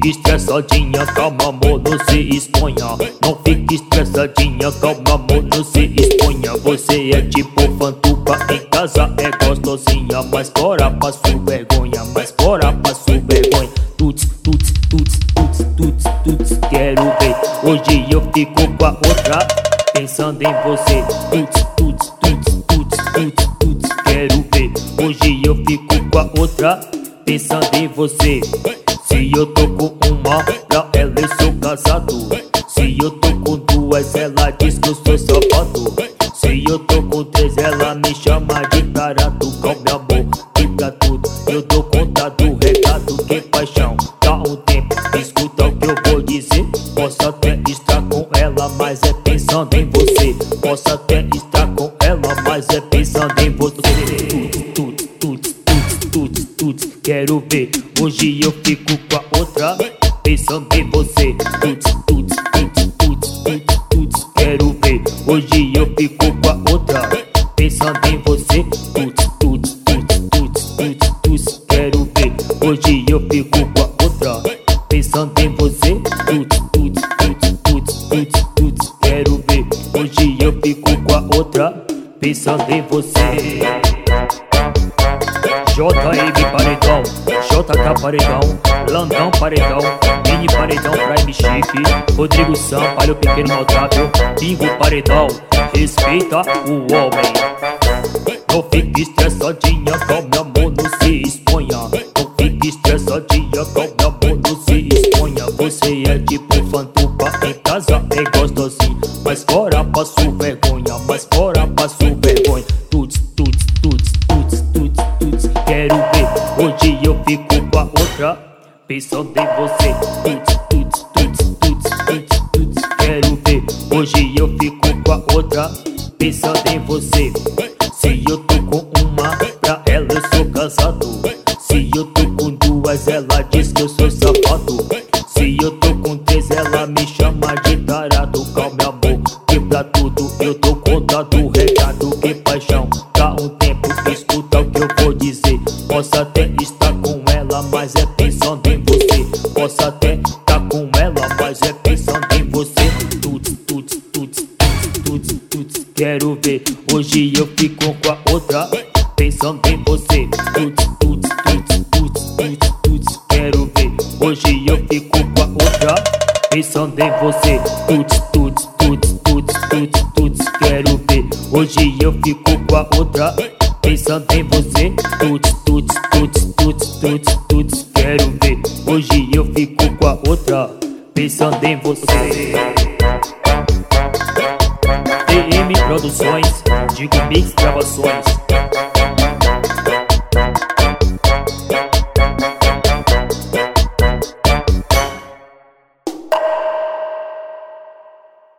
fique estressadinha, calma amor, não se exponha. Não fique estressadinha, calma amor, não se exponha. Você é tipo fantuba, em casa é gostosinha, mas fora passo vergonha, mas fora passo vergonha. Tuts, tuts, tuts, tuts, tuts, tuts, quero ver. Hoje eu fico com a outra, pensando em você. Tuts, tuts, tuts, tuts, tuts, tuts, quero ver. Hoje eu fico com a outra, pensando em você. Se eu tô com uma, pra ela eu sou casado. Se eu tô com duas, ela diz que eu sou safado. Se eu tô com três, ela me chama de tarado. Calma amor, fica tudo, eu dou conta do recado. Que paixão, dá um tempo, escuta o que eu vou dizer. Posso até estar com ela, mas é pensando em você. Posso até estar com ela, mas é pensando em você. Tuts, tuts, tuts, tuts, tuts, quero ver. Hoje eu fico com a outra, pensando em você. Tuts, tuts, tuts, tuts, tuts, tuts, quero ver. Hoje eu fico com a outra, pensando em você. Tuts, tuts, tuts, tuts, tuts, tuts, quero ver. Hoje eu fico com a outra, pensando em você. Tuts, tuts, tuts, tuts, tuts, tuts, quero ver. Hoje eu fico com a outra, pensando em você. JM Paredão, JK Paredão, Landão Paredão, Mini Paredão, Prime Chique, Rodrigo Sampaio, Pequeno Notável, Bingo Paredão, respeita o homem. Não fique estressadinha, calma amor, não se exponha. Não fique estressadinha, calma amor, não se exponha. Você é tipo fantuba, em casa é gostosinho, mas fora passo vergonha, mas fora passo vergonha. Tuts, tuts, tuts, tuts, tuts, tuts, quero ver. Hoje eu fico com a outra, pensando em você. Tuts, tuts, tuts, tuts, tuts, tuts, quero ver. Hoje eu fico com a outra, pensando em você. Se eu tô com uma, pra ela eu sou casado. Se eu tô com duas, ela diz que eu sou safado. Se eu tô com três, ela me chama de tarado. Calma amor, que pra tudo eu dou conta do recado. Que paixão, dá um tempo, escuta o que eu vou dizer. Posso até estar com ela, mas é pensando em você. Posso até estar com ela, mas é pensando em você. Tuts, tuts, tuts, tuts, tuts, tuts, quero ver. Hoje eu fico com a outra, pensando em você. Tuts, tuts, tuts, tuts, tuts, tuts, quero ver. Hoje eu fico com a outra, pensando em você. Tuts, tuts, tuts, tuts, tuts, tuts, quero ver. Hoje eu fico com a outra, pensando em você. Tuts, tuts, tuts, tuts, tuts, tuts, quero ver. Hoje eu fico com a outra, pensando em você. TM Produções, Digo Mix Gravações.